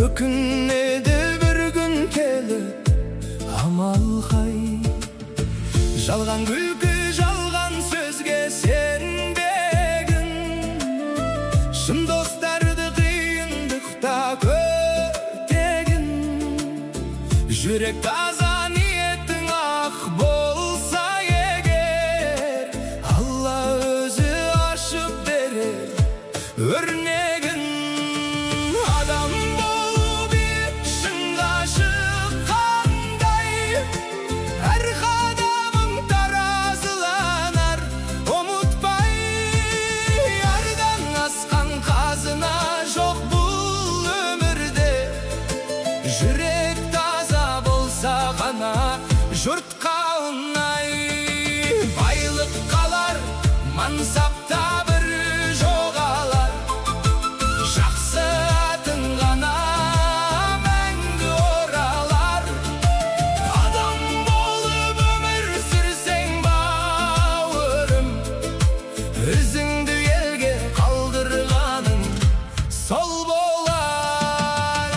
Өкінеді бір күн келіп, амал қай. Жалған күлкі, жалған сөзге сенбегін. Шын достарды қиындықта көтегін. Жүрек таза, ниетің ақ болса егер, Алла өзі ашып берер өрнегін. Адам болып шыңға шыққандай, әр қадамың таразыланар, ұмытпай. Ярдан асқан қазына жоқ бұл өмірде. Жүрек таза болса ғана жұртқа ұнай. Байлық қалар, мансапта бір жоғалар, жақсы атың ғана мәңгі оралар. Адам болып өмір сүрсең бауырым, ізіңді елге қалдырғаның сол болар.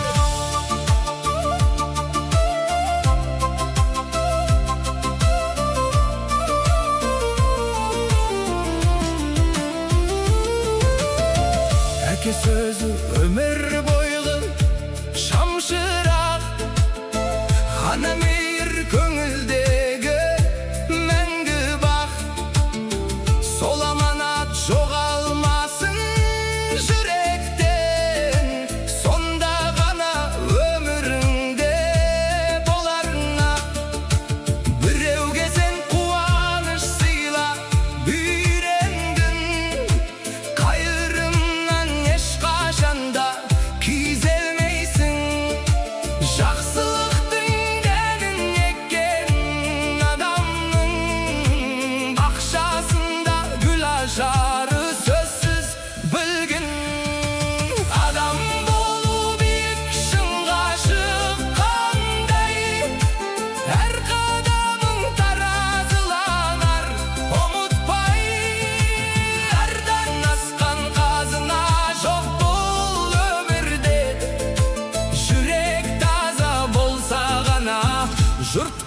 Әке сөзі өмір бойғы шамшырақ, ғана мейір көңілдегі мәңгі бақ. Сол аманат жоғалмасын жүректен, сонда ғана өміріңде боларыңа. Біреуге сен қуаныш сыйла, үйрендің. Қайырымнан ешқашанда күйзелмейсің. Жақсылықтың дәнін еккен адамның бақшасында гүл ажары сөзсіз білгін. Адам болу биік шыңға шыққандай, әр қадамың таразыланар, ұмытпай. Әрдан асқан қазына жоқ бұл өмірде. Жүрек таза болса ғана жұрт